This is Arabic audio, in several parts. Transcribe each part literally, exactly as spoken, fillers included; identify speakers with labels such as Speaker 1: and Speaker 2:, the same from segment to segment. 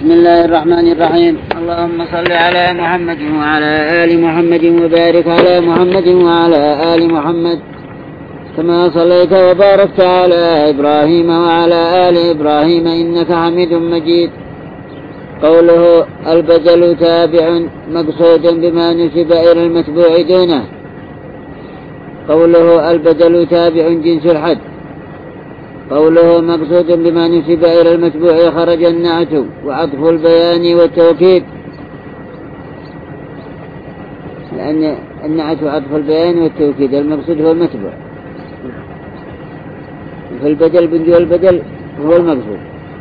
Speaker 1: بسم الله الرحمن الرحيم. اللهم صل على محمد وعلى آل محمد وبارك على محمد وعلى آل محمد كما صليت وباركت على إبراهيم وعلى آل إبراهيم إنك حميد مجيد. قوله البدل تابع مقصود بما نسب إلى المتبوع دونه. قوله البدل تابع جنس الحد. قوله مقصود بما نسب إلى المتبوع خرج النعت وعطف البيان والتوكيد، لأن النعت وعطف البيان والتوكيد المقصود هو المتبوع، في البدل بنجو البدل هو المقصود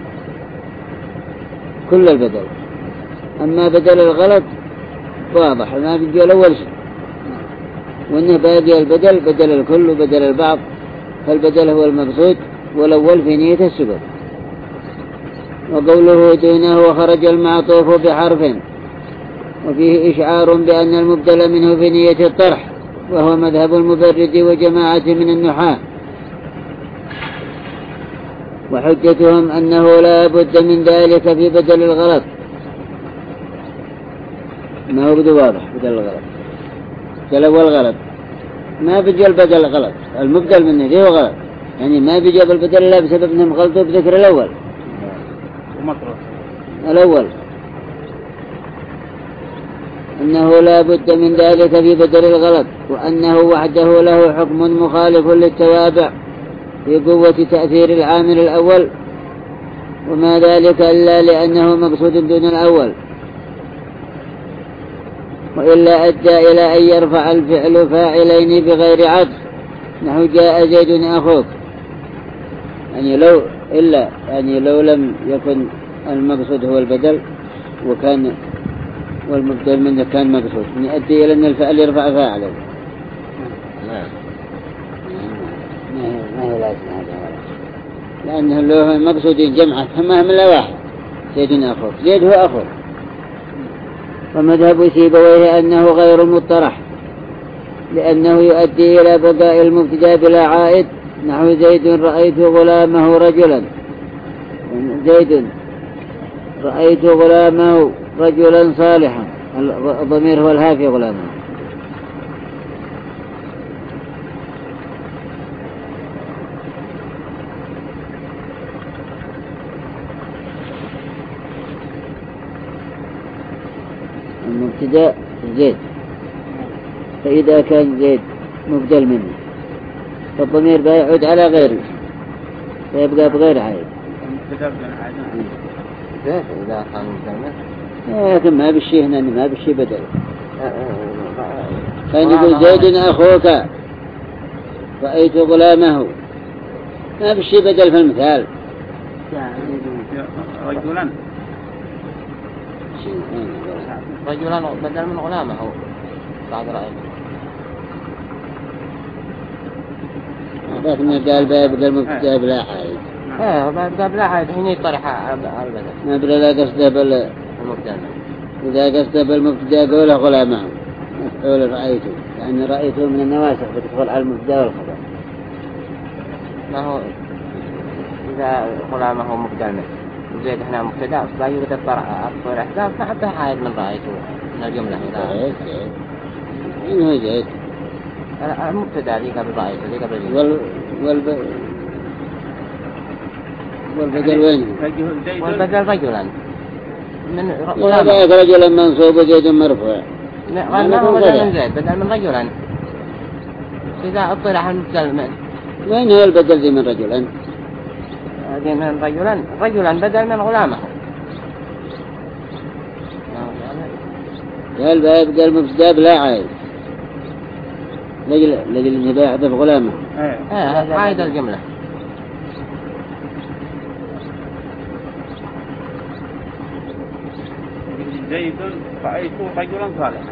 Speaker 1: كل البدل، أما بدل الغلط واضح ما بنجو الأول شيء، وإنه باقي البدل بدل الكل وبدل البعض، فالبدل هو المقصود والأول في نية السبب. وقوله دونه خرج المعطوف بحرف، وفيه إشعار بأن المبدل منه في نية الطرح، وهو مذهب المبرد وجماعة من النحاة، وحجتهم أنه لا بد من ذلك في بدل الغلط. ما هو بدو واضح بدل الغلط، بدل أول غلط ما بيجي البدل غلط، المبدل منه ذي هو غلط، يعني ما بيجاب البدل إلا بسبب أنهم غلطوا بذكر الأول الأول أنه لا بد من ذلك في بدل الغلط، وأنه وحده له حكم مخالف للتوابع في قوة تأثير العامل الأول، وما ذلك إلا لأنه مقصود دون الأول، وإلا أدى إلى أن يرفع الفعل فاعلين بغير عطف، نحو جاء زيد أخوك، يعني لو إلا يعني لو لم يكن المقصود هو البدل وكان والمبدل منه كان مقصود، يؤدي إلى أن الفعل يرفع فاعله. ما هي لازم هذا، لأنه لو مقصود جمعة فما هم إلا واحد، زيد أخوك، زيد هو أخوك. ومذهب سيبويه أنه غير مطرح، لأنه يؤدي إلى بقاء المبتدأ بلا عائد، نحو زيد رأيت غلامه رجلا، زيد رأيت غلامه رجلا صالحا، الضمير هو الهافي غلامه. المبتدأ زيد، فإذا كان زيد مبدل منه فالضمير بيعود على غيره فيبقى بغير عائد. إذا كان مبدل لكن ما بالشيء هنا ما بالشيء بدل، كان يقول زيد أخوك رأيت غلامه، ما بالشيء بدل في المثال.
Speaker 2: رجلا رجلا بدل من غلامه بعد رأيته،
Speaker 1: لكن قال باب قال مبتدأ بلا حائد.
Speaker 2: ايه باب بلا حائد هنا يطرح على البدل،
Speaker 1: ما بلا لا قصده بال
Speaker 2: المبتدأ،
Speaker 1: إذا قصده بالمبتدأ قوله غلامه مفعول رأيته، يعني رأيته من النواسخ بتدخل على المبتدأ والخبر.
Speaker 2: ما هو إذا غلامه مبتدأ زيد هنا مبتدأ فيوجد الطرح الإحداث حتى حائد من رأيته من الجملة إذا
Speaker 1: إنه زيد
Speaker 2: المبتدأ ذي قبل رأيته ذي قبل ذي
Speaker 1: وال والب والبدل وين؟
Speaker 2: والبدل رجلا من
Speaker 1: غلامه رجلا منصوب زيد مرفوع،
Speaker 2: ما هو بدل من زيد بدل من رجلا، إذا اطرح المبتدأ من
Speaker 1: وين هو البدل ذي من رجلا؟
Speaker 2: ذي من رجلا رجلا بدل من غلامه.
Speaker 1: قال باب قال مبتدأ بلا عائد لجل لجل إنه بيعطف غلامه.
Speaker 2: ايه هذا عائد الجملة.
Speaker 3: زيد رأيت رجلا صالحا،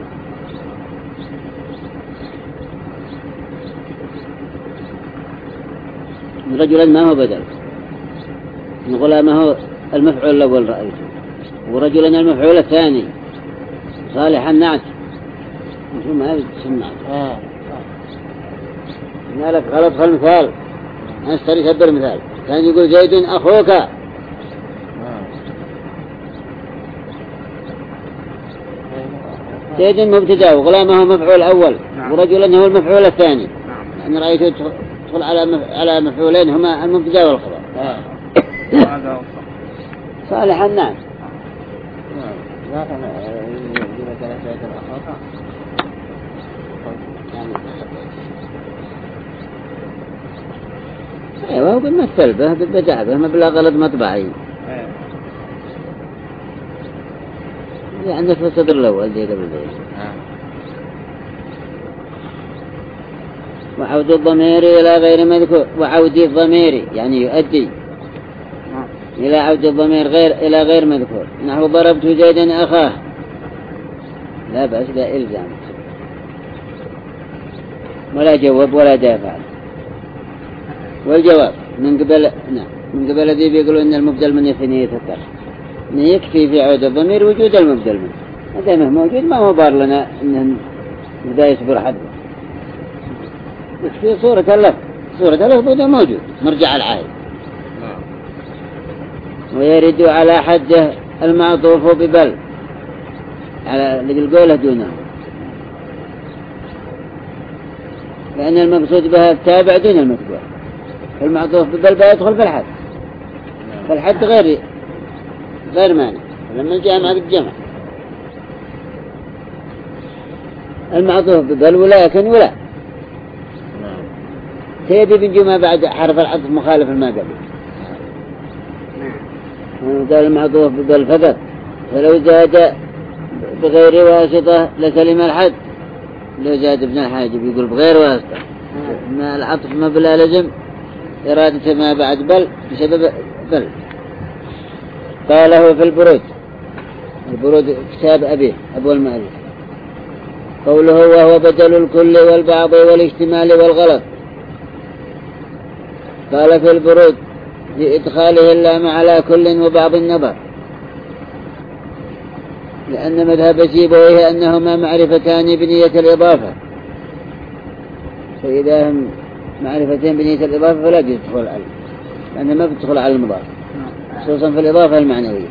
Speaker 1: رجلا ما هو بدل، غلامه المفعول الأول رأيته، ورجلا المفعول الثاني، صالحا نعت شو ما يسمع
Speaker 2: اه
Speaker 1: لك غلط في المثال، أستري سبر المثال، كان يقول زيد أخوك زيد مبتدا وغلامه هو مفعول أول
Speaker 3: نعم.
Speaker 1: ورجلا هو المفعول الثاني.
Speaker 3: نعم.
Speaker 1: أنا رأيته يدخل على مف... على مفعولين هما المبتدا والخبر.
Speaker 2: آه.
Speaker 3: هذا هو الصح.
Speaker 1: صالحا نعم.
Speaker 2: لا كان يجب أن زيد أخوك
Speaker 1: ايوه هو بيمثل به بالبدع به ما بلا غلط مطبعي. اللي عندك في الصدر الأول دي قبل ذي. وعود الضمير إلى غير مذكور وعود الضمير يعني يؤدي إلى عود الضمير غير إلى غير مذكور. نحو ضربت زيدا أخاه لا بأس لا إلزام ولا جواب ولا دافع. والجواب من قبل نعم من قبل الذي بيقولوا إن المبدل من يثنيه يتذكر يكفي في عود الضمير وجود المبدل منه. هذا ما موجود ما هو بار لنا إن بدأ يصبر حد. يكفي صورة اللفظ صورة اللفظ ده موجود مرجع العائد. ويرد على حده المعطوف ببل على القولة دونه لأن المقصود بها التابع دون المتبوع. المعطوف ببل بيدخل في الحد فالحد غير غير مانع لما الجامعة بالجمع المعطوف ببل ولكن ولا تيبي بنجمع بعد حرف العطف مخالف ما قبل. قال المعطوف ببل فقط فلو زاد بغير واسطة لسلم الحد. لو زاد ابن الحاجب يقول بغير واسطة ما العطف ما بلا لزم إرادة ما بعد بل بسبب بل. قاله في البرود البرود كتاب أبيه أبو المؤلف قوله وهو بدل الكل والبعض والاحتمال والغلط. قال في البرود لإدخاله اللام على كل وبعض النظر لأن مذهب سيبويه أنهما معرفتان بنية الإضافة فإذا هم معرفتين بنية الإضافة فلا تدخل على لأنها ما بتدخل على المضاف خصوصا في الإضافة المعنوية.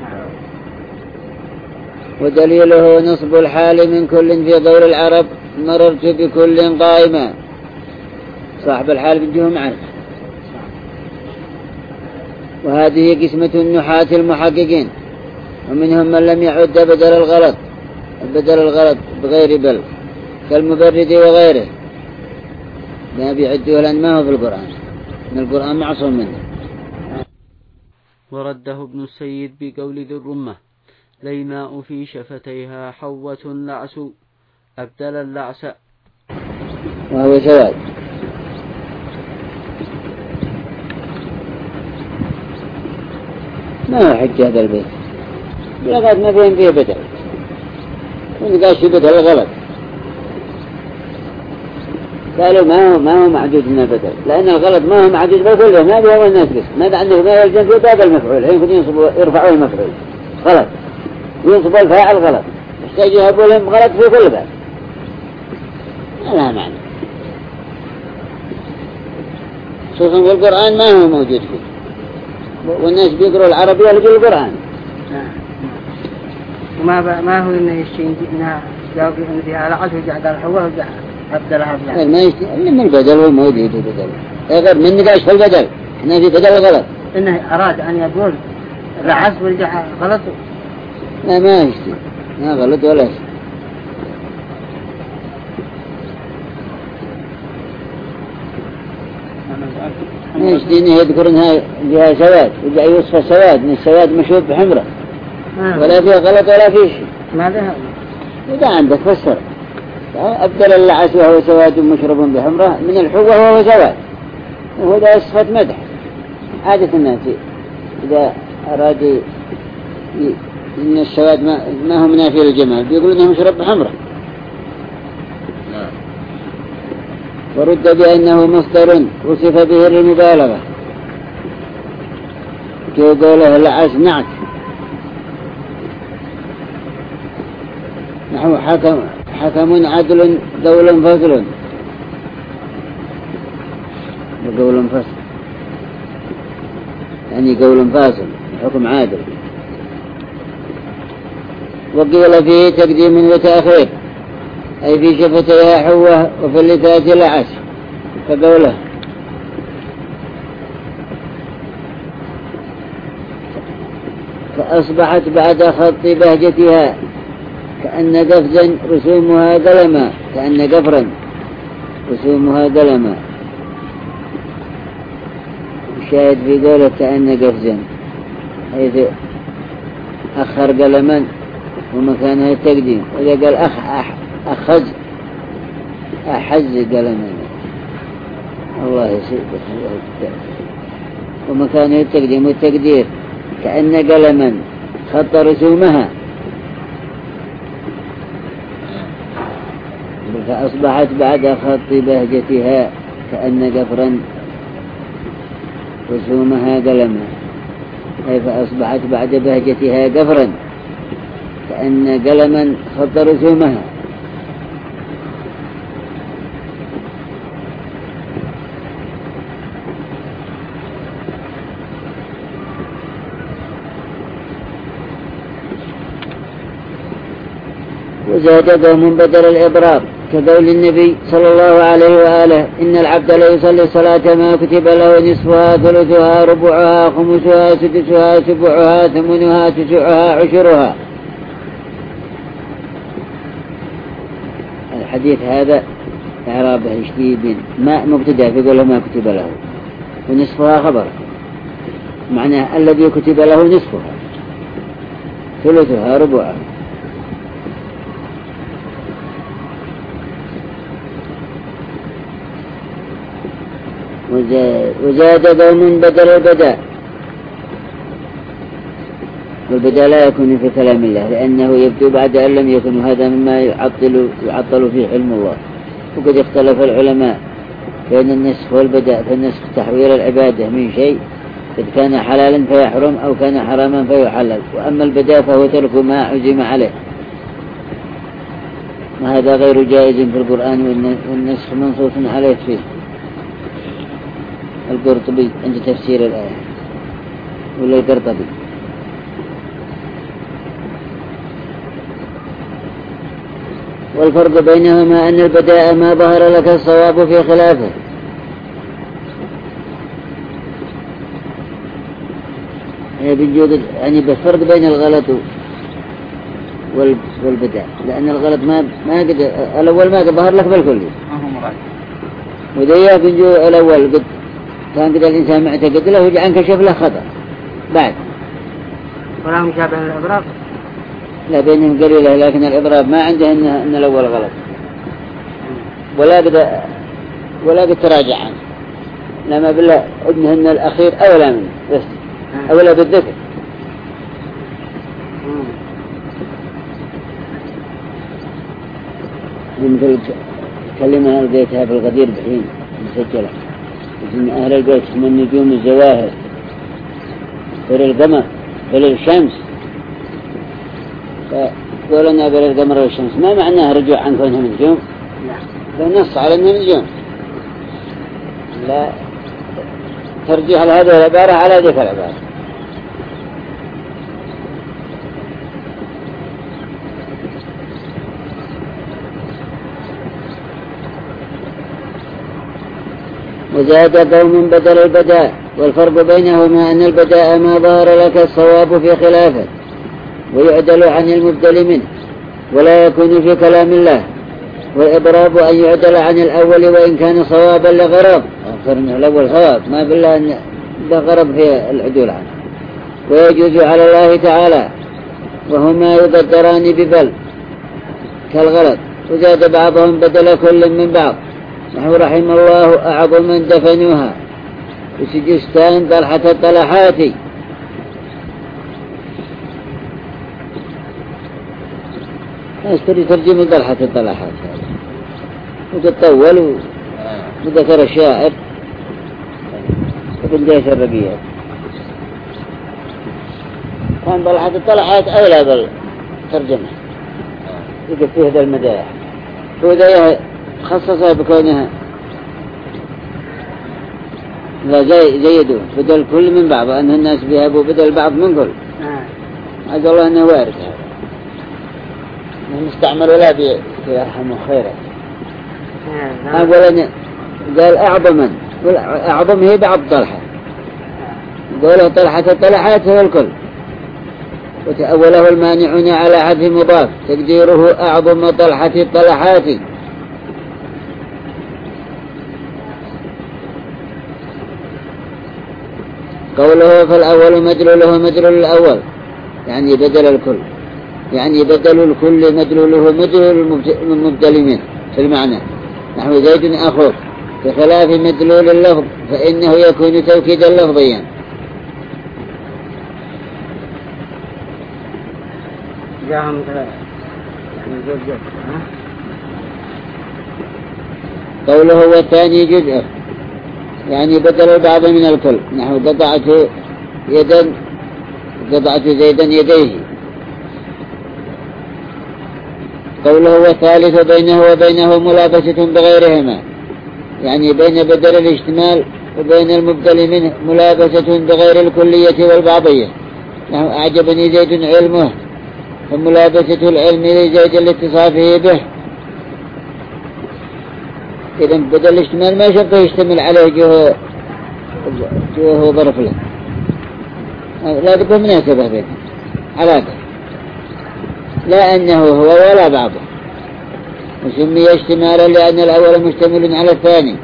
Speaker 1: ودليله نصب الحال من كل في دور العرب مررت بكل قائما. صاحب الحال بنجه معرفة. وهذه قسمة النحاة المحققين ومنهم من لم يعد بدل الغلط بدل الغلط بغير بل كالمبرد وغيره لا بيعدوه لأن ما هو في القرآن من القرآن معصوم منه.
Speaker 4: ورده ابن السيد بقول ذي الرمة ليماء في شفتيها حوة لعس أبدل اللعس
Speaker 1: وهو سواد. ما هو حج هذا البيت لقد ما فيهم فيه بدل ونقاش بدل الغلط قالوا ما هو ما هو معدود من البدل لأن الغلط ما هو معدود بكله ما بيهو الناس بس ما عنده ما يلزم في باب المفعول حين يكون ينصبوا يرفعوا المفعول غلط ينصبوا الفاعل غلط يحتاج يهبوا لهم غلط في كل باب ما لها معنى خصوصا في القرآن ما هو موجود فيه والناس بيقروا العربية لجل القرآن.
Speaker 5: وما ما هو إنه يشين إنها جاوب إن فيها لعس وجعل الحوة وجعل أبدلها بلا.
Speaker 1: ما يشين إلا من البدل والموجود البدل. غير من نقاش في البدل. إنه في بدل غلط.
Speaker 5: إنه أراد أن يقول لعس ورجع غلط.
Speaker 1: لا ما يشين. ما غلط ولا شيء. ايش دينه يذكر انها فيها سواد وجاء يوصف السواد ان السواد مشهود بحمرة ولا فيها غلط ولا فيه شيء.
Speaker 5: ماذا هذا؟
Speaker 1: إذا عندك فسر أبدل اللعس وهو سواد مشرب بحمرة من الحوة وهو سواد وهو ده صفة مدح. عادة الناس إذا أراد ي... إن السواد ما, ما هو منافي للجمال بيقول إنه مشرب بحمرة. ورد بأنه مصدر وصف به المبالغة كقوله لعس نعت نحو حكم حكم عدل دول فصل وقول فصل يعني قول فاصل حكم عادل. وقيل فيه تقديم وتأخير، أي في شفتيها حوة وفي اللثات لعس كقوله فأصبحت بعد خط بهجتها كأن قفزا رسومها قلما، كأن قفرا رسومها قلما. الشاهد في قوله كأن قفزا حيث أخر قلما ومكانها التقديم، وإذا قال أخ أح أخذ أحز قلما الله يسير ومكانها التقديم والتقدير كأن قلما خط رسومها فأصبحت بعد خط بهجتها كأن قفرا رسومها قلما، أي فأصبحت بعد بهجتها قفرا كأن قلما خط رسومها. وزاد قوم بدل الإبرار كقول النبي صلى الله عليه وآله إن العبد لا يصلي الصلاة ما كتب له نصفها ثلثها ربعها خمسها سدسها سبعها ثمنها تسعها عشرها. الحديث هذا إعرابه شديد، ما مبتدأ يقول ما كتب له، ونصفها خبر معناه الذي كتب له نصفها ثلثها ربعها. وزاد قوم بدل البداء، والبداء لا يكون في كلام الله لأنه يبدو بعد أن لم يكن، هذا مما يعطل, يعطل فيه علم الله. وقد اختلف العلماء بين النسخ والبداء، فالنسخ تحويل العبادة من شيء إذ كان حلالا فيحرم أو كان حراما فيحلل، وأما البداء فهو ترك ما عزم عليه، وهذا غير جائز في القرآن والنسخ منصوص عليه فيه. القرطبي عند تفسير الآية ولا القرطبي. والفرق بينهما أن البداء ما ظهر لك الصواب في خلافه، يعني بوجود يعني بالفرق بين الغلط والبداء، لأن الغلط ما ما قد الأول ما قد ظهر لك بالكلي، وذي بنجو الأول قد كان قد الإنسان معتقد له وجعل انكشف له خطأ بعد.
Speaker 5: ولا مشابه للإضراب؟
Speaker 1: لا بينهم قليلة، لكن الإضراب ما عنده إن, إن الأول غلط ولا قد ولا قد تراجع عنه، لما بالله ابنه إن الأخير أولى منه بس أولى بالذكر. مثل كلمة لقيتها في الغدير بحين مسجلة إن أهل البيت من النجوم الزواهر فر القمر فر الشمس، فقولنا بر القمر والشمس ما معناها رجوع عن كونهم نجوم، فنص على أنهم نجوم، لا ترجيح على هذه العبارة على ذيك العبارة. وزاد قوم بدل البداء، والفرق بينهما أن البداء ما ظهر لك الصواب في خلافه ويعدل عن المبدل منه ولا يكون في كلام الله، والإضراب أن يعدل عن الأول وإن كان صوابا لغرض، أخرنا الأول صواب ما بالله أن لغرض في العدول عنه، ويجوز على الله تعالى وهما يقدران ببل كالغلط. وزاد بعضهم بدل كل من بعض نحو رحم الله أعظم من دفنوها وسجستان طلحة الطلحات. أستري ترجم طلحة الطلحات وتطول وذكر الشاعر ابن ديس الربيع كان طلحة الطلحات أولى بالترجمة يقف فيه هذا المدايح، وذا خصصها بكونها لا زي زيدوا بدل كل من بعض، أن الناس بيهبوا بدل بعض من كل. عز الله أنه وارد هذا. مستعمل ولا بيرحمه خيرا. أولا قال أعظما، أعظم هي بعض طلحة، قوله طلحة طلحات هو الكل، وتأوله المانعون على حذف مضاف تقديره أعظم طلحة طلحات. قوله فالأول مدلوله مدلول الأول يعني بدل الكل، يعني بدل الكل مدلوله مدلول المبدل منه في المعنى، نحو زيد أخوه، بخلاف مدلول اللفظ فإنه يكون توكيدا لفظيا.
Speaker 5: جاءهم يعني جزء جزء.
Speaker 1: قوله والثاني جزء يعني بدل البعض من الكل، نحو قطعت يدا، قطعت زيدا يديه. قوله والثالث بينه وبينه ملابسة بغيرهما، يعني بين بدل الاشتمال وبين المبدل منه ملابسة بغير الكلية والبعضية، نحو أعجبني زيد علمه، فملابسة العلم لزيد لاتصافه به. إذا بدل الاشتمال ما شرط يشتمل عليه جوه جوه ظرف له، لا تبقى مناسبة بينه علاقة، لا أنه هو ولا بعضه. وسمي اشتمالا لأن الأول مشتمل على الثاني،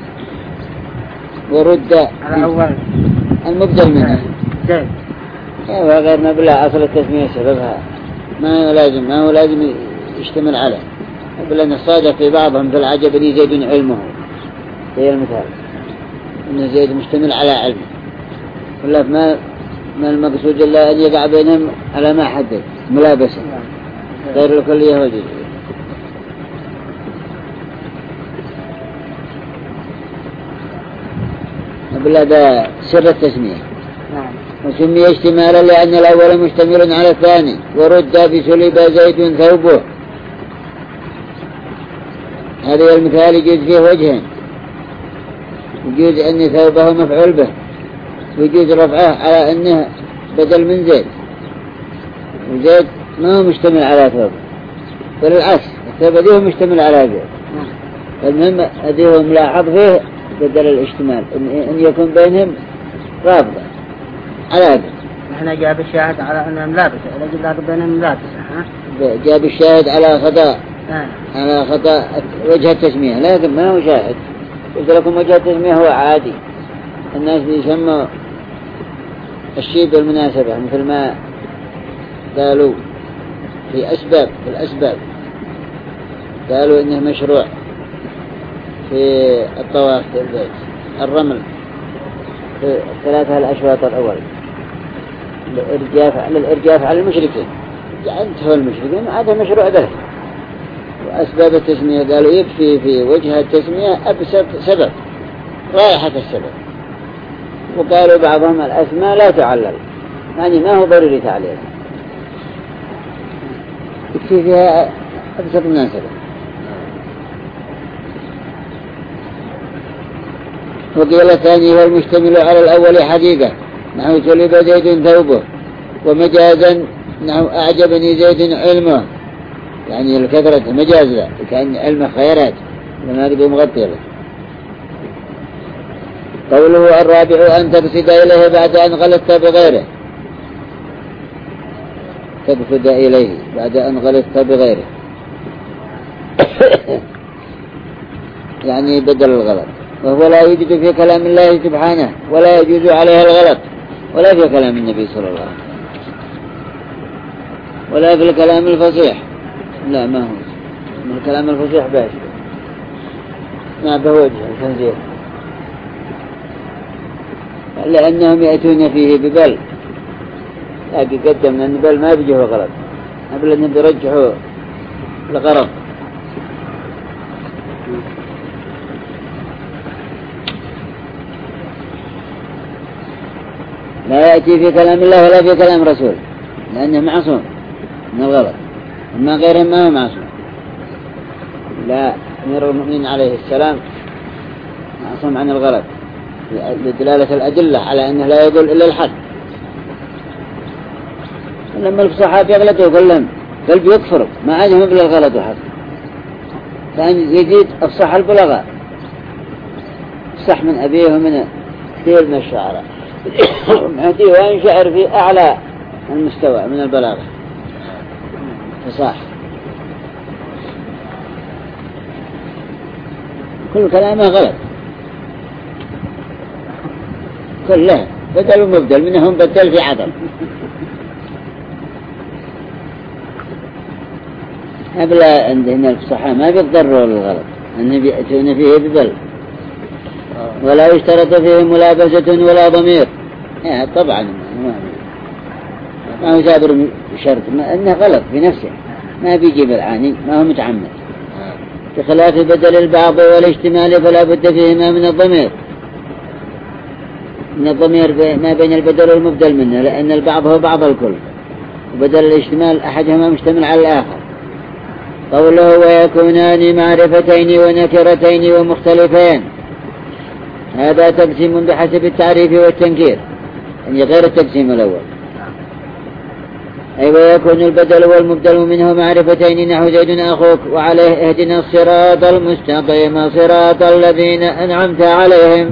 Speaker 1: ورد
Speaker 5: على الأول
Speaker 1: المبدل منه
Speaker 5: زين.
Speaker 1: وغير ما بلا أصل التسمية سببها ما لازم ما هو لازم يشتمل عليه، بل أن الصادق في بعضهم في العجبني زيد علمه، هي المثال أن زيد مشتمل على علمه، ولا ما ما المقصود إلا أن يقع بينهم على ما حدد ملابسة غير الكلية والجزئية. بل هذا سر التسمية. وسمي اشتمالا لأن الأول مشتمل على الثاني، ورد بسلب زيد ثوبه. هذا المثال يجوز فيه وجهين، يجوز أن ثوبه مفعول به، ويجوز رفعه على أنه بدل من زيد، وزيد ما هو مشتمل على ثوبه، فللعكس الثوب هذه مشتمل على زيد. المهم هذه ملاحظ فيه بدل الاشتمال أن يكون بينهم رابطة على هذا.
Speaker 5: نحن جاب الشاهد على أنها ملابسة، إذا جاب بينهم ملابسة.
Speaker 1: جاب الشاهد على خطأ
Speaker 5: آه.
Speaker 1: على خطأ وجه التسمية، لكن ما هو شاهد. قلت لكم وجه التسمية هو عادي، الناس يسموا الشيء بالمناسبة، مثل ما قالوا في أسباب في الأسباب قالوا إنه مشروع في الطواف في البيت الرمل في الثلاثة الأشواط الأول الإرجاف على الإرجاف على المشركين، جعلته المشركين هذا مشروع ذلك. وأسباب التسمية قالوا يكفي في وجه التسمية أبسط سبب رائحة السبب، وقالوا بعضهم الأسماء لا تعلل، يعني ما هو ضروري تعليل، يكفي فيها أبسط مناسبة. وقيل الثاني هو المشتمل على الأول حقيقة، نحو سلب زيد ثوبه، ومجازا نحو أعجبني زيد علمه، يعني الكثرة مجاز له كأن علمه خيرات لما قدوا مغطي له. قوله الرابع أن تقصد إليه بعد أن غلطت بغيره، تقصد إليه بعد أن غلطت بغيره يعني بدل الغلط، وهو لا يوجد في كلام الله سبحانه ولا يجوز عليه الغلط، ولا في كلام النبي صلى الله عليه وسلم، ولا في الكلام الفصيح، لا ما هو من الكلام الفصيح باش ما بوجه التنزيل، لأنهم يأتون فيه ببل، لكن قدمنا أن بل ما بيجيه غلط، قبل أن بيرجحوا الغرض. لا يأتي في كلام الله ولا في كلام رسول، لأنه معصوم من الغلط، أما غيرهم ما هو معصوم. لا أمير المؤمنين عليه السلام معصوم عن الغلط لدلالة الأدلة على أنه لا يقول إلا الحق. لما الصحابة يغلطوا كلهم بل بيكفروا ما عادهم بلا الغلط وحق، كان يزيد الصح البلغاء صح من أبيه ومن كثير من الشعراء مهدي وإن شعر في أعلى المستوى من البلاغة فصاح. كل كلامه غلط كله بدل ومبدل، منهم بدل في عدل. أبلا عندنا الفصحاء ما بيضروا للغلط، أن بيأتون فيه ببل ولا يشترط فيه ملابسة ولا ضمير. يعني طبعا ما هو جابر شرط، ما أنه غلط في نفسه ما بيجيب العاني، ما هو متعمد. بخلاف بدل البعض والاشتمال فلا بد فيهما من الضمير، من الضمير ما بين البدل والمبدل منه، لأن البعض هو بعض الكل، وبدل الاشتمال أحدهما مشتمل على الآخر. قوله ويكونان معرفتين ونكرتين ومختلفين، هذا تقسيم بحسب التعريف والتنكير، يعني غير التقسيم الأول. أي ويكون البدل والمبدل منه معرفتين نحو زيد أخوك وعليه اهدنا الصراط المستقيم صراط الذين أنعمت عليهم،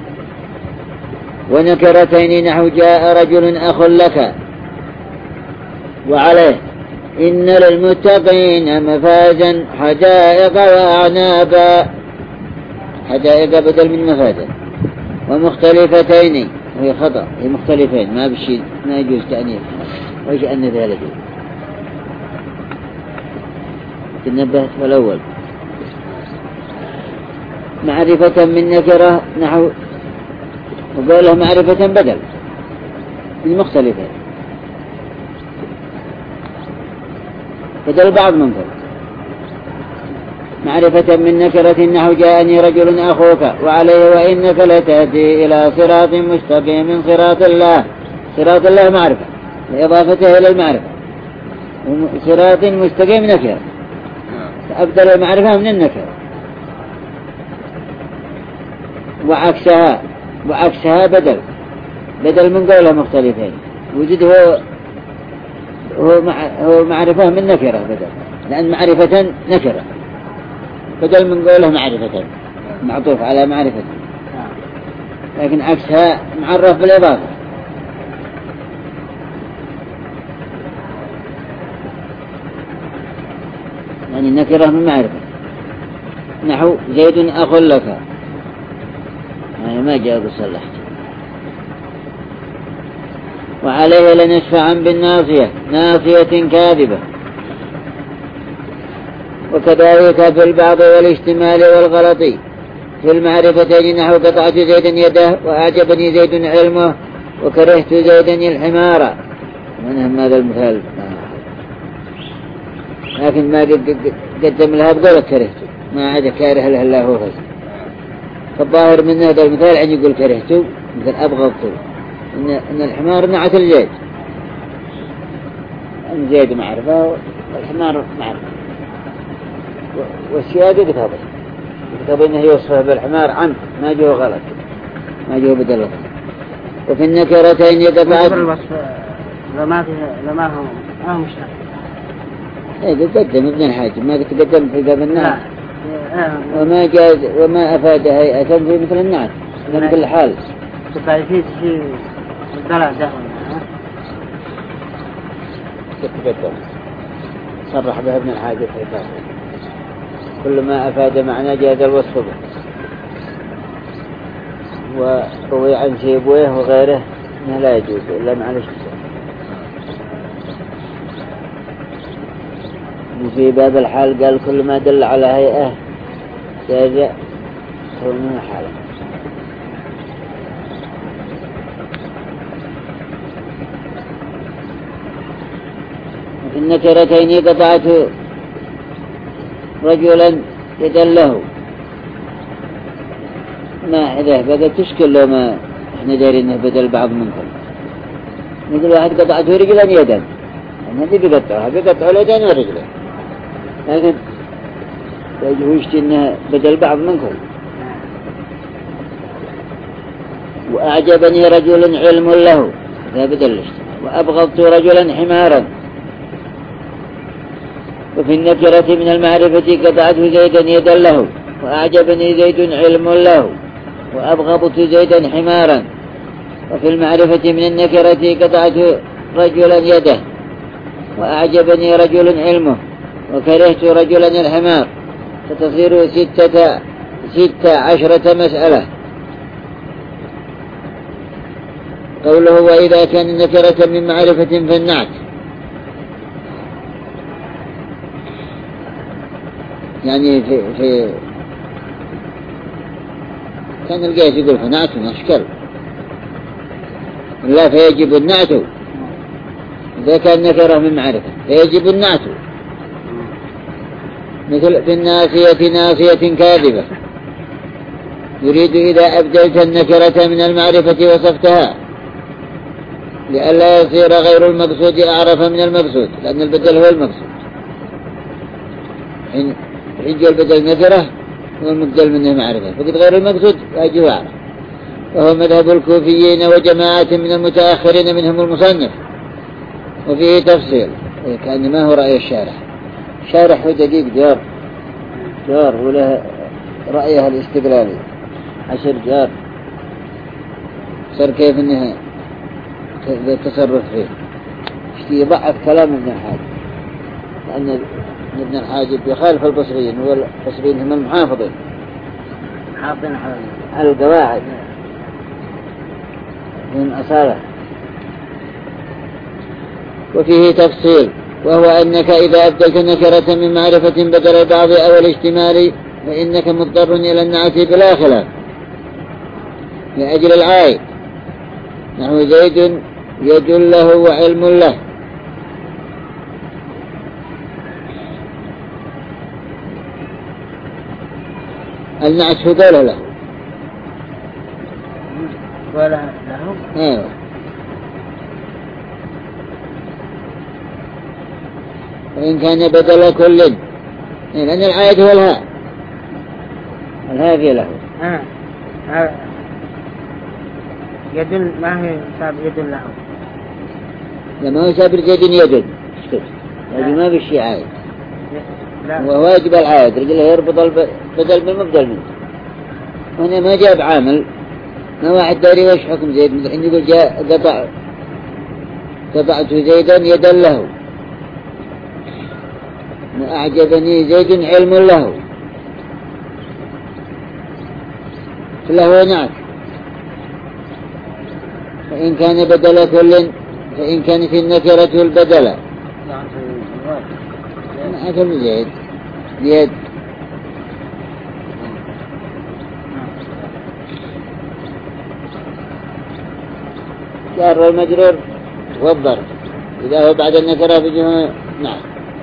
Speaker 1: ونكرتين نحو جاء رجل أخ لك وعليه إن للمتقين مفازا حدائق وأعنابا، حدائق بدل من مفازا. ومختلفتين وهي خطأ، هي مختلفين ما بشي ما يجوز تأنيث، وإيش أن ذلك تنبهت في الأول. معرفة من نكرة نحو وقاله معرفة بدل من مختلفين، بدل بعض منكر. معرفة من نكرة نحو جاءني رجل أخوك وعليه وإنك لتهدي إلى صراط مستقيم من صراط الله. صراط الله معرفة لإضافته إلى المعرفة، صراط مستقيم نكرة أبدل المعرفة من النكرة. وعكسها وعكسها بدل بدل من قولها مختلفين، وجد هو هو, مع هو معرفة من نكرة بدل، لأن معرفة نكرة بدل من قوله معرفة معطوف على معرفة، لكن عكسها معرف بالإضافة. يعني النكرة من معرفة نحو زيد أخ لك، يعني ما جاء بصلحت. وعليه لنشفعا بالناصية ناصية كاذبة. وكذلك في البعض والاشتمال والغلط في المعرفتين نحو قطعت زيد يده وأعجبني زيد علمه وكرهت زيدا الحمار. من هذا المثال لكن ما قدم لها بقول كرهته، ما عاد كاره له الله هو فز. فالظاهر من هذا المثال أن يقول كرهته مثل أبغضته، إن, إن الحمار نعت الزيد، أن زيد معرفة والحمار معرفة. والسيادة كتابه كتابه إنه يوصفه بالحمار عنه، ما جوه غلط ما جوه بدل. وفي النكرتين يتبعد
Speaker 5: لما فيه لما هو ما هو مشترك.
Speaker 1: إيه قدم ابن الحاجب ما تقدم في باب النعت، وما جاز وما أفاد هيئة في مثل النعت من كل حال.
Speaker 5: تفاعل شيء الدلع ده
Speaker 1: تقدم صرح به ابن الحاجب في باب كل ما أفاد معنى جاز الوصف به. وروي عن سيبويه وغيره أنه لا يجوز إلا مع الاشتراك. وفي باب الحال قال كل ما دل على هيئة جاز كونه حالا. وفي النكرتين قطعت رجلا يدله، ما إذا بقى تشكل لو ما إحنا دارين إنه بدل بعض منكم. نقول واحد قطعته رجلا يدا، هذه بقطعها بقطعه اليدين ورجلا، لكن يجوزت إنه بدل بعض منكم. وأعجبني رجل علم له، هذا بدل الاشتمال. وأبغضت رجلا حمارا، وفي النكرة من المعرفة قطعته زيدا يدا له، وأعجبني زيد علم له، وأبغضت زيدا حمارا. وفي المعرفة من النكرة قطعت رجلا يده، وأعجبني رجل علمه، وكرهت رجلا الحمار، فتصير ستة, ستة عشرة مسألة. قوله وإذا كان النكرة من معرفة فالنعت، يعني في, في كان القيس يقول فنعت أشكال، لا فيجب النعت. إذا كان نكرة من معرفة فيجب النعت، مثل في الناسية ناسية كاذبة، يريد إذا أبدلت النكرة من المعرفة وصفتها لئلا يصير غير المقصود أعرف من المقصود، لأن البدل هو المقصود. حين يجي البدل نكرة والمبدل منه معرفة، فقد غير المقصود يجب أعرف. وهو مذهب الكوفيين وجماعة من المتأخرين منهم المصنف. وفيه تفصيل، كأن ما هو رأي الشارح، شارح هو دقيق جار جار وله رأيها الاستقلالي عشر جار، صار كيف انها التصرف فيه اشتي يضعف كلام ابن الحاجب، لأن ابن الحاجب يخالف البصريين، والبصريين هم المحافظين
Speaker 5: حافظين
Speaker 1: على القواعد من أصالة. وفيه تفصيل، وهو أنك إذا أبدلت نكرة من معرفة بدل البعض أو الاجتمال فإنك مضطر إلى النعت بلا خلاف لأجل العائد، نحو زيد يد له وعلم له. النعت هو قوله له
Speaker 5: ولا له
Speaker 1: ايوه، وإن كان بدل كل، لأن العائد هو الهاء، الهاء في له.
Speaker 5: آه. آه. يدل ما هي ساب يدل له،
Speaker 1: لما هو سابر زيد يدل هذه ما بشي عائد، وواجب العائد رجله يربط البدل بالمبدل منه. هنا ما جاب عامل، ما واحد داري وش حكم زيد، مثل إن يقول جاء قطع قطعت زيدا يدا له، وأعجبني زيد علم له، فله نعت. فإن كان بدل كل، فإن كانت النكرة البدل نعت زيد يد. جار والمجرور والضرب إذا هو بعد النكرة بجهة نعم،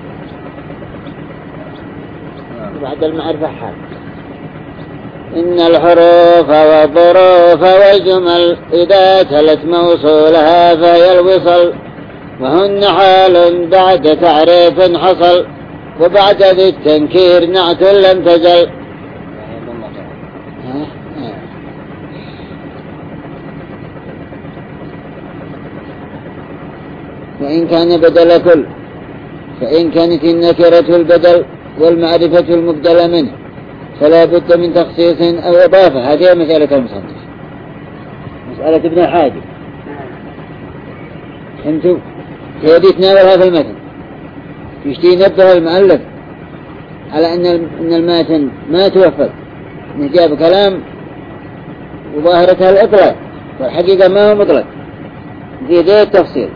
Speaker 1: بعد المعرفة حال. إن الحروف والظروف والجمل إذا تلت موصولها فهي الوصل، وهن حال بعد تعريف حصل، وبعد ذي التنكير نعت لم تزل. وإن كان بدل كل، فإن كانت النكرة البدل والمعرفة المبدلة منه فلا بد من تخصيص أو إضافة. هذه مسألة المصنف، مسألة ابن الحاجب. فهمتوا؟ هذه تناول هذا المتن، يشتي ينبه المؤلف على أن أن المتن ما توفق، نجاب كلام وظاهرتها الإطلاق، والحقيقة ما هو مطلق، في ذي التفصيل.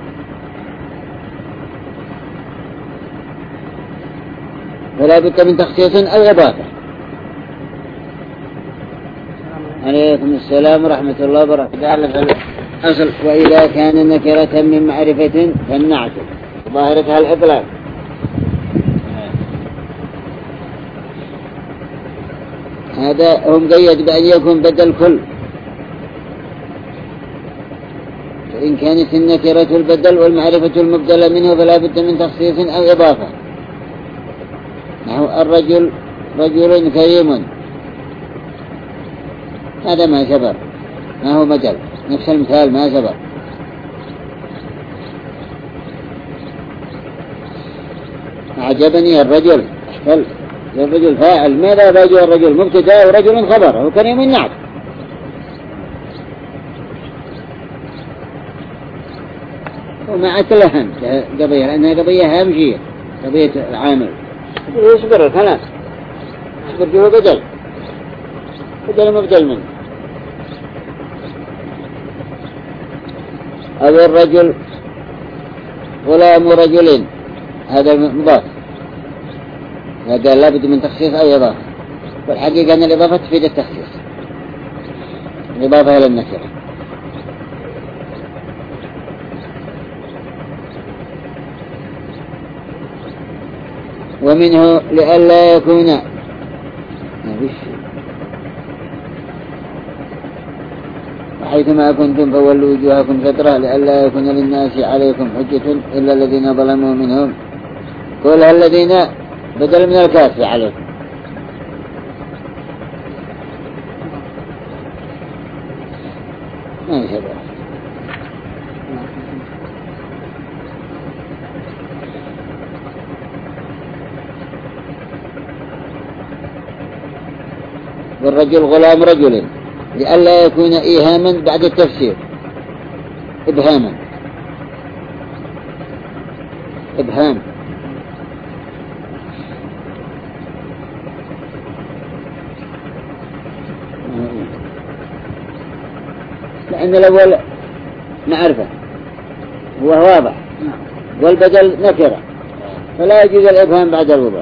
Speaker 1: فلا بد من تخصيص أو إضافة. عليكم السلام ورحمة الله وبركاته. أصل وإذا كان نكرة من معرفة فالنعت ظاهرتها الإطلاق. هذا هم قيد بأن يكون بدل كل، فإن كانت النكرة البدل والمعرفة المبدلة منه فلا بد من تخصيص أو إضافة. نحو الرجل رجل كريم، هذا ما سبق، ما هو بدل، نفس المثال ما سبق. أعجبني الرجل احتل الرجل فاعل. ماذا رجل الرجل مبتدا ورجل خبر، هو كان يوم النعت. ومع تلهم قضية لأنها قضية هامشية، قضية العامل يصبر الكلام، يصبر جوه بدل بدل مبدل منه. أو الرجل غلام رجل، هذا مضاف، هذا لابد من تخصيص أو إضافة، والحقيقة أن الإضافة تفيد التخصيص، الإضافة إلى النكرة. ومنه لئلا يكون حيثما كنتم فولوا وجوهكم شطره لئلا يكون للناس عليكم حجة إلا الذين ظلموا منهم. قول الذين بدل من الكاف عليكم. ما يشبه والرجل غلام رجل لئلا يكون إيهاما بعد التفسير، إبهاما، إبهام. لأن الأول معرفة هو واضح، والبدل نكرة، فلا يجوز الإبهام بعد الوضوح.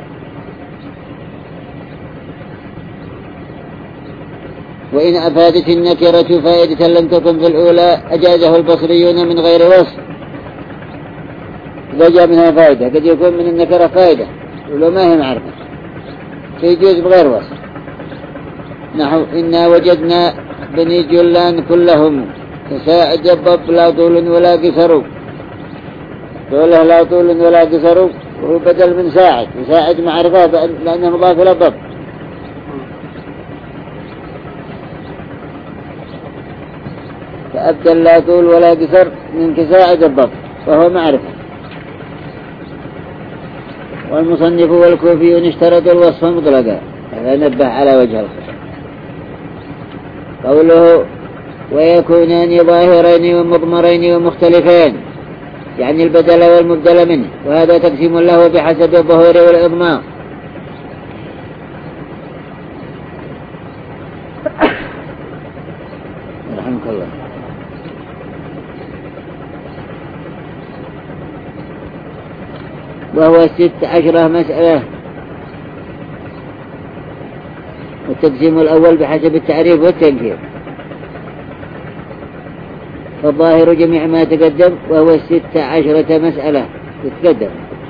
Speaker 1: وإن أفادت النكرة فائدة لم تكن في الأولى أجازه البصريون من غير وصف. إذا جاء منها فائدة قد يكون من النكرة فائدة ولو ما هي معرفة فيجوز بغير وصف. نحو إنا وجدنا بني جلان كلهم كساعد الضب لا طول ولا قصر، طوله لا طول ولا قصر وهو بدل من ساعد، وساعد معرفة لأنه مضاف إلى الضب. فأبدل لا طول ولا قصر من كساعد الضب وهو معرفة. والمصنف والكوفيون اشترطوا الوصف مطلقا، هذا نبه على وجه الخير. قوله ويكونان ظاهرين ومضمرين ومختلفين، يعني البدل والمبدل منه، وهذا تقسيم له بحسب الظهور والإضمار. رحمك الله. وهو ست عشرة مسألة، والتقسيم الأول بحسب التعريف والتنكير. فالظاهر جميع ما تقدم وهو ست عشرة مسألة تتقدم.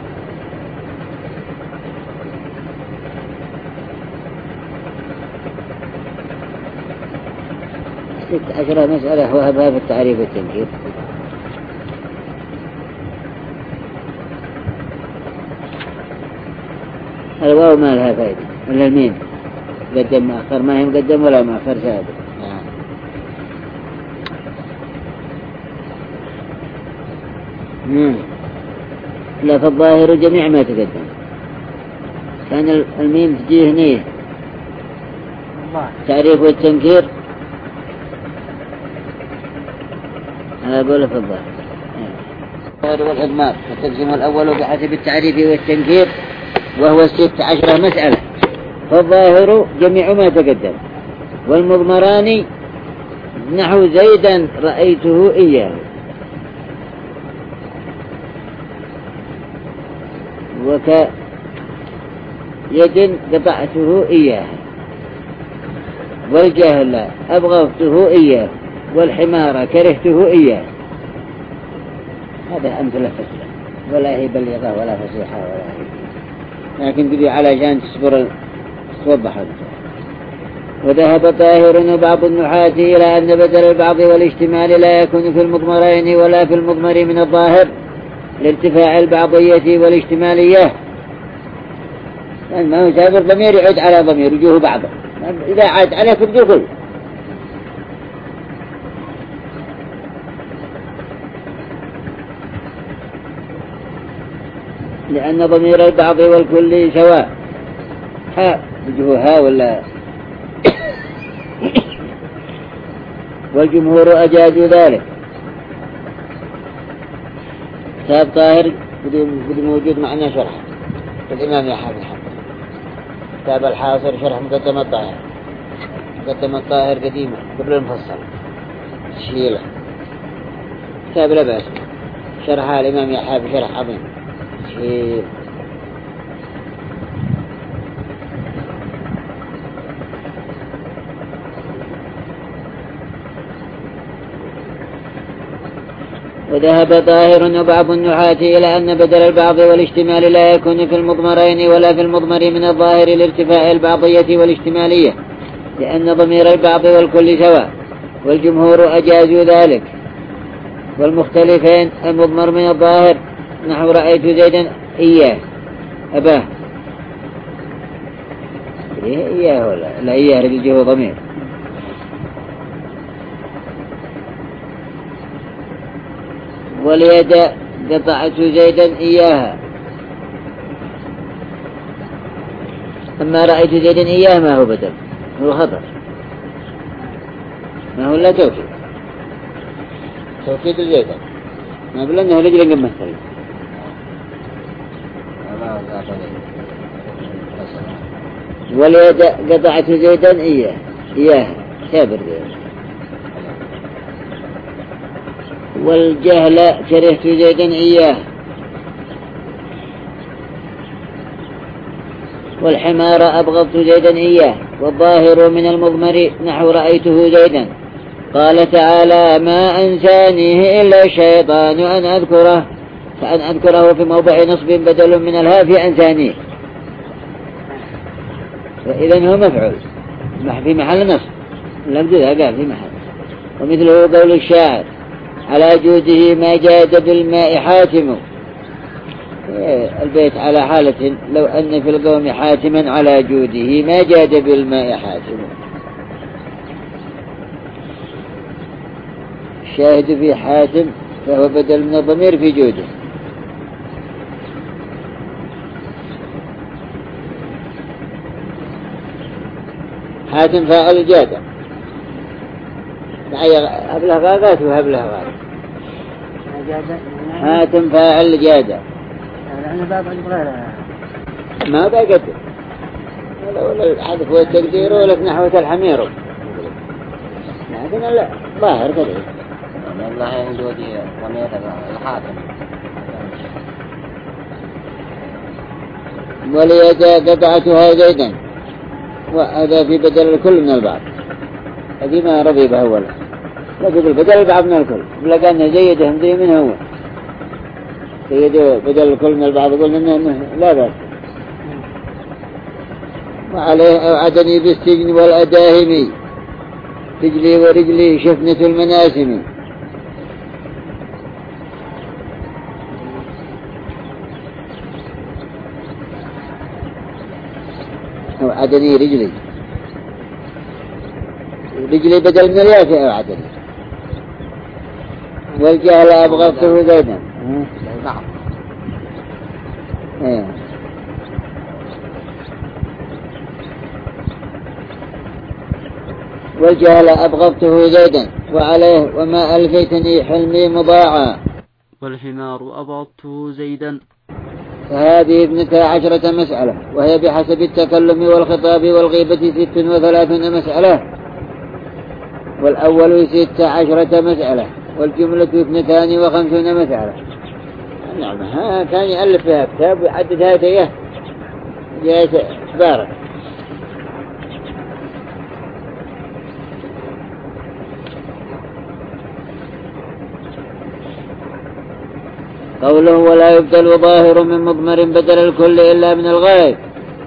Speaker 1: ست عشرة مسألة وهبها في التعريف والتنكير. الواو ما لها فائدة إلا الميم، قدم مأخر ما هي مقدم ولا مأخر سابق. نعم. لا فالظاهر جميع ما تقدم، كان الميم تجيه هنيه تعريف والتنكير، أنا أقول في الظاهر والإضمار. التقسيم الأول بحسب التعريف والتنكير وهو ست عشرة مسألة. فالظاهر جميع ما تقدم، والمضمران نحو زيدا رأيته إياه، وكيد قطعته إياه، والجهل أبغضته إياه، والحمار كرهته إياه. هذا أمثلة فسرة، ولا هي بليغة ولا فصيحة ولا هي، لكن بدي علشان تصبر توضح هذا. وذهب طاهر وبعض النحاة إلى أن بدل البعض والاشتمال لا يكون في المضمرين ولا في المضمر من الظاهر لارتفاع البعضية والاشتمالية، ما هو سابر ضمير يعود على ضمير وجوه بعضه، إذا عاد عليه فبدو كل. لأن ضمير البعض والكل سواء. ها وجهها ولا والجمهور أجازوا ذلك. كتاب طاهر بدي موجود معنا شرح الإمام يحيى بن حنبل، كتاب الحاصر شرح مقدمة الطاهر، مقدمة الطاهر قديمة قبل المفصل شيلة، كتاب لا بأس شرحها الإمام يحيى بشرح عظيم شيل. وذهب طاهر وبعض النحاة إلى أن بدل البعض والاشتمال لا يكون في المضمرين ولا في المضمر من الظاهر لارتفاع البعضية والاشتمالية، لأن ضمير البعض والكل سواء، والجمهور أجازوا ذلك. والمختلفين المضمر من الظاهر نحو رأيت زيدا إياه أباه، إياه ولا لا إياه رجل ضمير. واليد قطعت زيدا إياها، أما رأيت زيدا إياه ما هو بدل، هو خطر، ما هو لا توكيد، توكيد زيدا ما بل أنه رجل قم مثل. واليد قطعت زيدا إياه إياها سابر زيدا. والجهل كرهت زيدا إياه. والحمار أبغضت زيدا إياه. والظاهر من المضمر نحو رأيته زيدا. قال تعالى ما أنسانيه إلا الشيطان أن أذكره، فأن أذكره في موضع نصب بدل من الهاء في أنسانيه، فإذن هو مفعول في محل نصب، لم تذهب في محل. ومثله قول الشاعر على جوده ما جاد بالماء حاتم، البيت على حالة لو أن في القوم حاتما على جوده ما جاد بالماء حاتم. الشاهد في حاتم فهو بدل من الضمير في جوده. حاتم فاعل جادة، هبله غاغات وهبله غاغات. حاتم فاعل جادة ما بقدر هذا ولا الحذف والتقدير ولا نحوة الحمير، لكن لا ظاهر كذا
Speaker 2: الله يهدودي ضمير الحاتم.
Speaker 1: وليد قطعتها زيدا، وهذا في بدل الكل من البعض، هذه ما رضي به أولا، لكن بدل البعض من الكل لقى أنه زيد همزي منه هو زيد بدل الكل من البعض، قلنا أنه لا بأس. وعليه أوعدني بالسجن والأداهم رجلي ورجلي شفنة المناسم. أوعدني رجلي، رجلي بدل من الياء أوعدني. والجهل أبغضته زيدا.
Speaker 2: نعم.
Speaker 1: ايه. والجهل أبغضته زيدا. وعليه وما ألفيتني حلمي مضاعا.
Speaker 4: والحمار أبغضته زيدا.
Speaker 1: فهذه اثنتا عشرة مسألة، وهي بحسب التكلم والخطاب والغيبة ست وثلاثون مسألة، والأول ست عشرة مسألة، والجملة اثنتان وخمسون مسألة. نعم ها كان يألف فيها كتاب ويعدد هذه جاءت بارك. قوله ولا يبدل ظاهر من مضمر بدل الكل إلا من الغائب،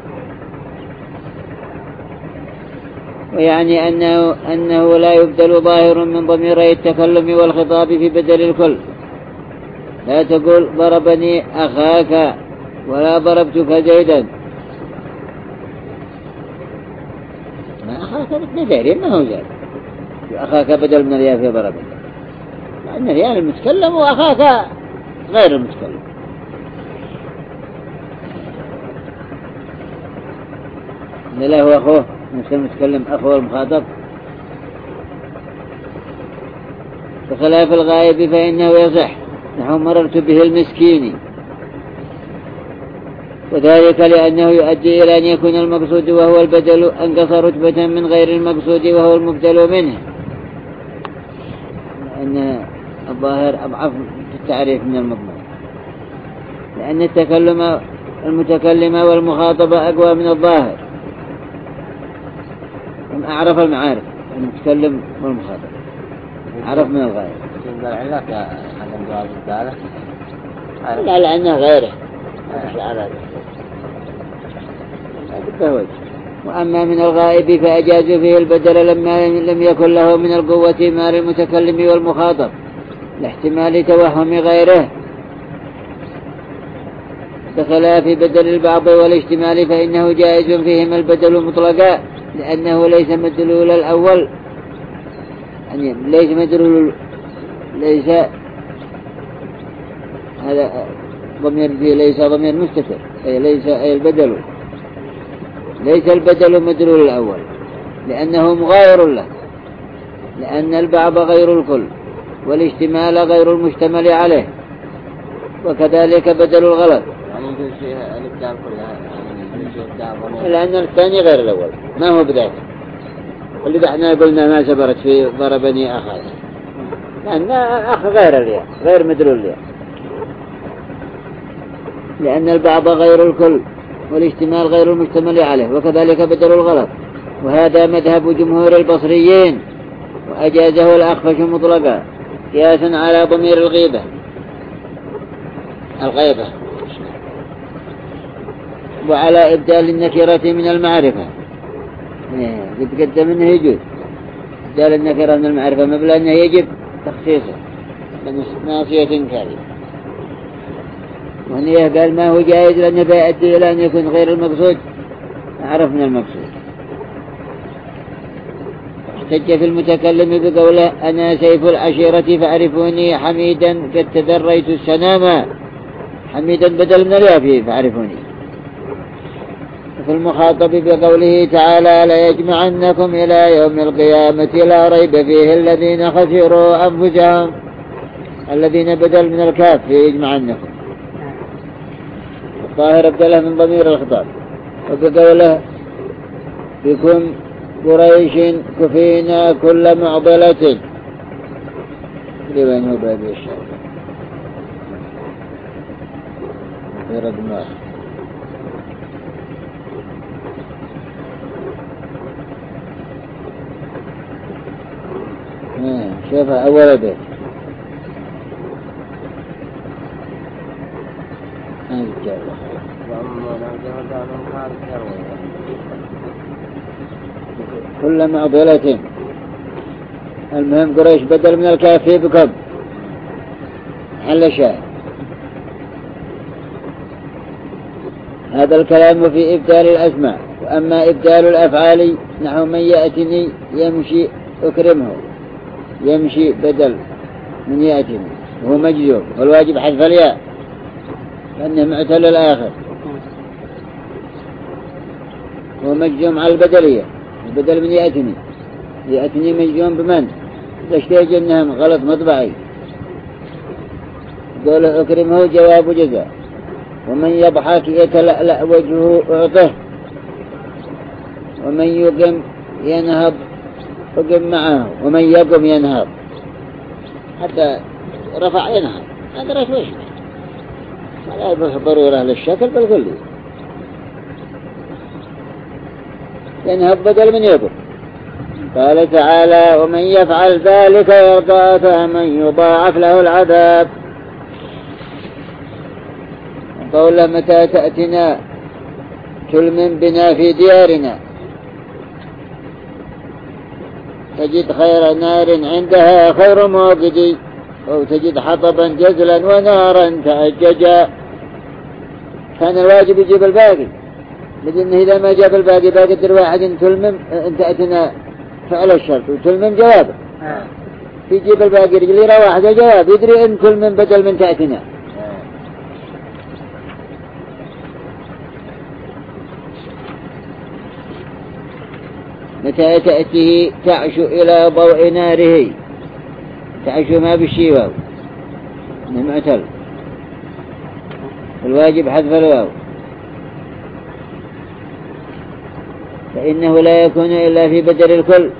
Speaker 1: ويعني أنه, أنه لا يبدل ظاهر من ضميري التكلم والخطاب في بدل الكل. لا تقول ضربني أخاك ولا ضربتك زيدا، ما أخاك بتنزير ما هو زيد، أخاك بدل من الياء في ضربني، لأن الياء المتكلم وأخاك غير المتكلم. لا هو أخوه نفس المتكلم أخوه المخاطب. بخلاف الغائب فإنه يصح نحو مررت به المسكين، وذلك لأنه يؤدي إلى أن يكون المقصود وهو البدل أنقص رتبة من غير المقصود وهو المبدل منه، لأن الظاهر أضعف في التعريف من المضمون، لأن التكلم المتكلم والمخاطبة أقوى من الظاهر، هم أعرف المعارف المتكلم والمخاطب أعرف من الغير. لا لأنه غيره وأما من الغائب فأجازوا فيه البدل لما لم يكن له من القوة ما للمتكلم والمخاطب لاحتمال توهم غيره، بخلاف بدل البعض والاحتمال فإنه جائز فيهما البدل مطلقا، لأنه ليس مدلول الأول، يعني ليس مدلول ليس هذا ضمير فيه ليس ضمير مستتر، أي ليس أي البدل ليس البدل مدلول الأول لأنه مغاير له، لأن البعض غير الكل والاحتمال غير المشتمل عليه، وكذلك بدل الغلط
Speaker 2: يعني يجوز فيها الإبدال كلها،
Speaker 1: لأن الثاني غير الأول ما هو بذاته، اللي احنا قلنا ما سبرت في ضربني أخر، لأن أخ غير الياء غير مدلول الياء، لأن البعض غير الكل والاحتمال غير المشتمل عليه، وكذلك بدل الغلط، وهذا مذهب جمهور البصريين وأجازه الأخفش مطلقا قياسا على ضمير الغيبة الغيبة وعلى إبدال النكرة من المعرفة. قد قدم أنه يجوز إبدال النكرة من المعرفة مبلغ أنه يجب تخصيصه من ناصية كاذبة، وهنا قال ما هو جائز لأنه بيؤدي إلى أن يكون غير المقصود أعرف من المقصود. احتج في المتكلم بقوله أنا سيف العشيرة فأعرفوني حميدا قد تذريت السنامة، حميدا بدل من اليافي فأعرفوني. في المخاطب بقوله تعالى لا يجمعنكم إلى يوم القيامة لا ريب فيه الذين خسروا أنفسهم، الذين بدل من الكاف يجمعنكم، الظاهر ابدله من ضمير الخطاب. وبقوله بكم قريش كفينا كل معضلة، لوين هو باب الشعر غير دماغ. شوفها أول بيت كل معضلة، المهم قريش بدل من الكافي بكم حل شاء. هذا الكلام في إبدال الأسماء. وأما إبدال الأفعال نحو من يأتني يمشي أكرمه، يمشي بدل من يأتني وهو مجزوم والواجب حذف الياء لأنه معتل الآخر، هو مجزوم على البدلية، البدل من يأتني، يأتني مجزوم بمن تشتيج إنهم غلط مطبعي، قوله أكرمه جواب جزاء. ومن يضحك يتلألأ وجهه أعطه، ومن يقم ينهض أقم معه، ومن يقم ينهض حتى رفع ينهض، هذا رأس وش لا ضرورة للشكل بالكلي، ينهض بدل من يقم. قال تعالى ومن يفعل ذلك يرضى فمن يضاعف له العذاب. قول متى تأتنا تلمن بنا في ديارنا تجد خير نار عندها خير موقد، أو تجد حطبا جزلا ونارا تأججا. كان الواجب يجيب الباقي، لأنه إذا ما جاب الباقي باقي واحد تلمم أنت أتنا فعل الشرط وتلمم جوابه، يجيب الباقي رجلي واحد جواب يدري أن تلمم بدل من تأتنا. متى تأتيه تعش إلى ضوء ناره، تعش ما بالشيواو من معتل، الواجب حذف الواو، فإنه لا يكون إلا في بدل الكل.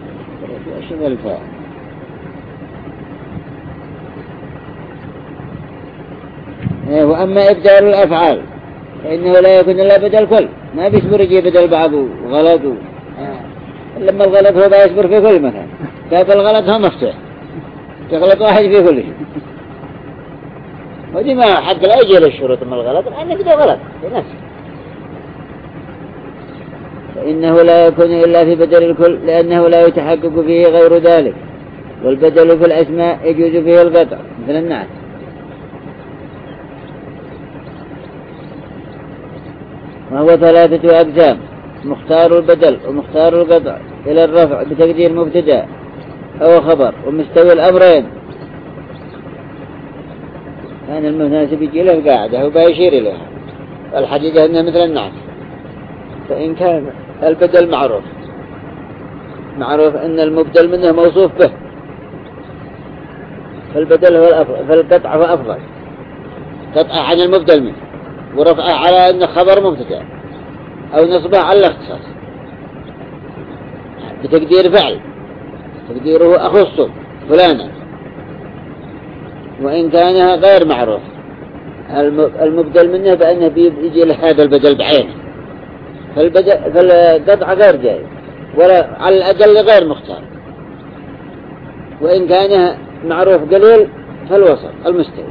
Speaker 1: وأما إبدال الأفعال فإنه لا يكون إلا بدل كل، ما بيصبر يجي بدل بعض وغلط و... لما الغلط هو بيصبر في كل مكان، باب الغلط هو مفتوح، تغلط واحد في كل شيء، ودي ما حق لا يجي للشروط من الغلط لأنه كده غلط في نفسه. فإنه لا يكون إلا في بدل الكل لأنه لا يتحقق فيه غير ذلك، والبدل في الأسماء يجوز فيه القطع مثل النعت. وهو ثلاثة أقسام: مختار البدل ومختار القطع إلى الرفع بتقدير مبتدأ أو خبر، ومستوي الأمرين. كان المناسب يجي له القاعدة وبيشير إليها، الحقيقة أنها مثل النعت. فإن كان البدل معروف معروف أن المبدل منه موصوف به، فالبدل هو الأفضل، فالقطع هو أفضل، قطع عن المبدل منه ورفعه على أنه خبر مبتدأ أو نصبه على الاختصاص بتقدير فعل، تقديره أخص فلانا. وإن كان غير معروف المبدل منه بأنه بيجي لهذا البدل بعينه، فالبدل فالقطع غير جاي ولا على الأقل غير مختار. وإن كان معروف قليل فالوسط المستوي.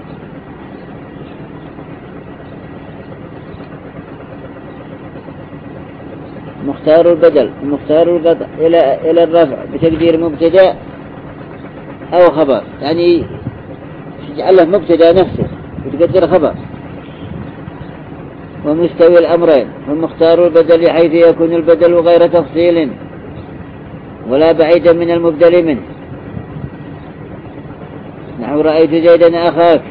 Speaker 1: مختار البدل ومختار القطع إلى إلى الرفع بتقدير مبتدأ أو خبر، يعني تجعله مبتدأ نفسه وتقدر خبر. ومستوي الأمرين: ومختار البدل حيث يكون البدل غير تفصيل ولا بعيدا من المبدل منه، نحو رأيت زيدا أخاك.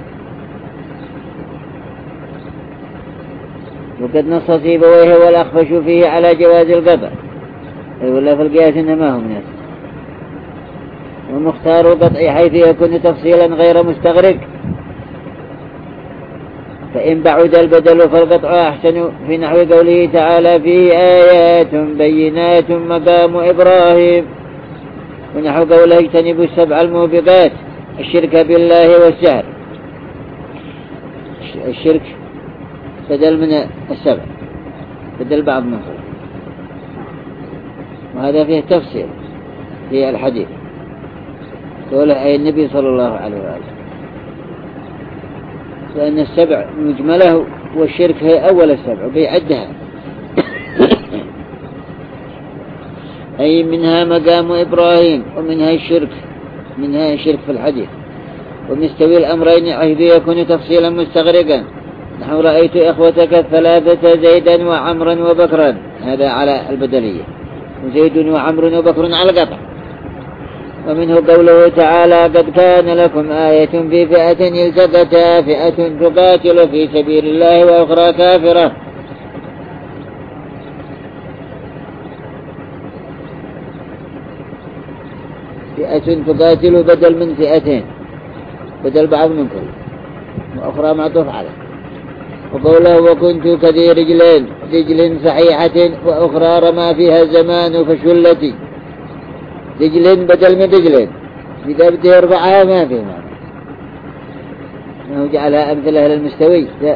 Speaker 1: وقد نص سيبويه والأخفش فيه على جواز القطع، أي ولا في القياس إنما هم ناس. ومختار القطع حيث يكون تفصيلا غير مستغرق، فإن بعد البدل فالقطع أحسن، في نحو قوله تعالى: فيه آيات بينات مقام إبراهيم. ونحو قوله: اجتنبوا السبع الموبقات، الشرك بالله والسحر. الشرك بدل من السبع، بدل بعض منه، وهذا فيه تفسير في الحديث قوله أي النبي صلى الله عليه وآله، لأن السبع مجمله والشرك هي أول السبع بيعدها أي منها مقام إبراهيم ومنها الشرك، منها الشرك في الحديث. ومستوي الأمرين حيث يكون تفصيلا مستغرقا، نحو رأيت إخوتك الثلاثة زيدا وعمرا وبكرا، هذا على البدلية، وزيد وعمر وبكر على القطع. ومنه قوله تعالى: قد كان لكم آية في فئة التقتا، فئة تقاتل في سبيل الله وأخرى كافرة. فئة تقاتل بدل من فئتين، بدل بعض من كل، وأخرى معطوف عليه. وقوله: وكنت كذي رجلين، رجل صحيحة وأخرى رمى فيها الزمان فشلتي. رجلين بدل من رجلين، إذا بده يرفعها ما في معنى، ما هو جعلها أمثلة للمستوي، لا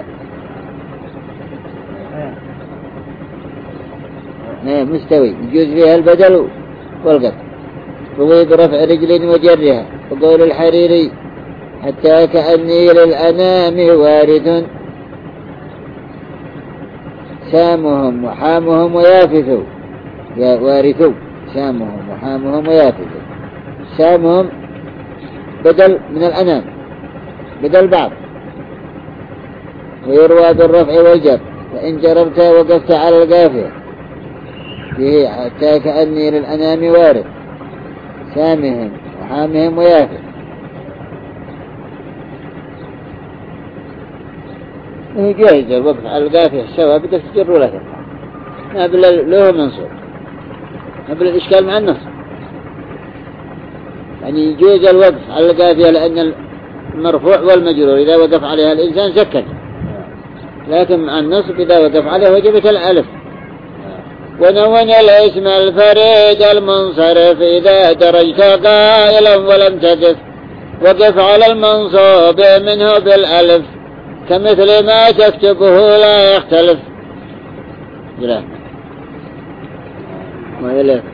Speaker 1: لا مستوي يجوز فيها البدل والقطع. وغيب رفع رجل وجرها. وقول الحريري: حتى كأني للأنام وارث، سامهم وحامهم ويافثوا، يا وارثوا سامهم وحامهم ويافثوا. سامهم بدل من الأنام، بدل بعض. ويروى بالرفع والجر، فإن جررت وقفت على القافية فيه حتى كأني للأنام وارث، سامهم وحامهم ويافث. وهي جاهزة الوقف على القافية سواء بدك تجر ولا تفعل، ما بلا له منصوب. قبل الإشكال مع النص، يعني يجوز الوقف على القافية لأن المرفوع والمجرور إذا وقف عليها الإنسان سكت، لكن مع النصب إذا وقف عليه وجبت الألف. ونون الاسم الفريد المنصرف إذا درجت قائلا ولم تقف، وقف على المنصوب منه بالألف كمثل ما تكتبه لا يختلف. لا ما يلف